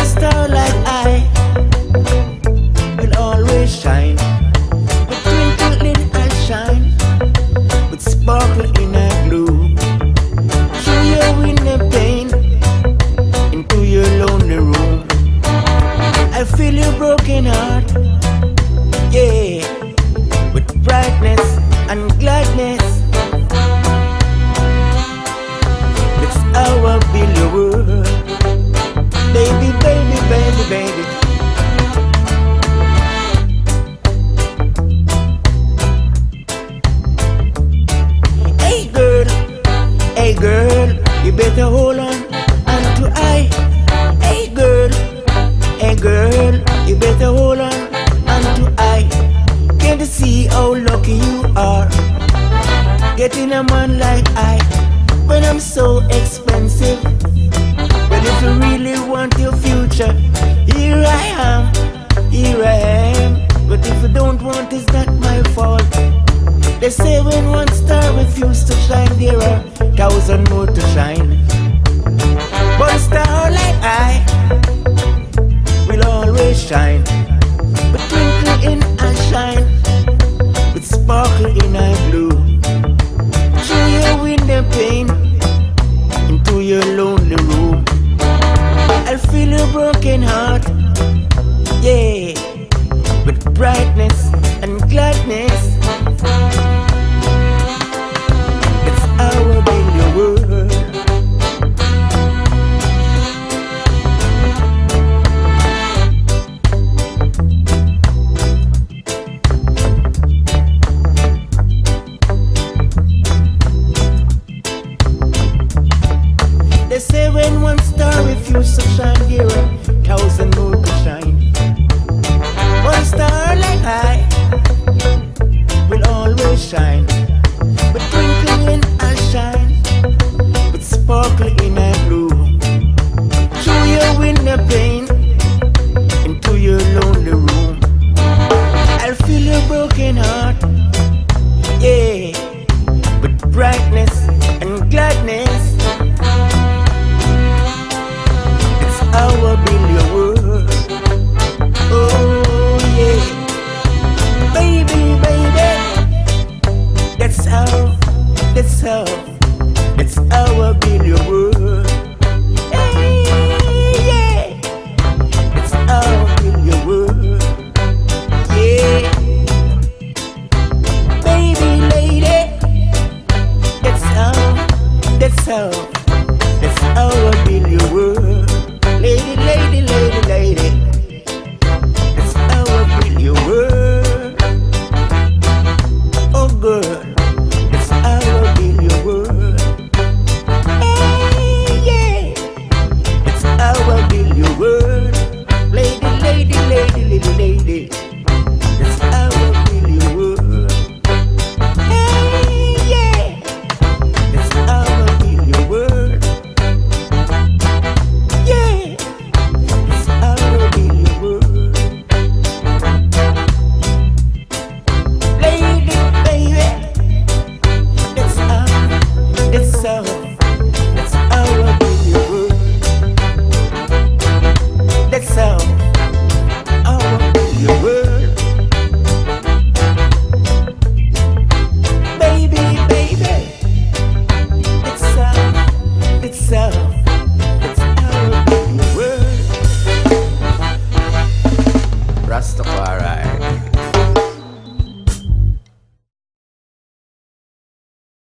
a star like I will always shine. With twinkling I shine, with sparkle in a glow. Through your window pane, into your lonely room. I feel your broken heart, yeah, with brightness and gladness. It's how I build your world. Baby, baby, baby, baby. Hey girl, you better hold on unto I. Hey girl, you better hold on unto I. Can't you see how lucky you are? Getting a man like I, when I'm so expensive. But if you really want your future, here I am, here I am. But if you don't want, it's not my fault. They say when one star refuses to shine, there are 1,000 more to shine. One star like I will always shine. But twinkle in and shine, with sparkle in eye blue. Through your window pane, into your lonely room. I'll feel your broken heart, yeah, with brightness and gladness. It's our daily world. They say when one star refuses to shine, here are 1,000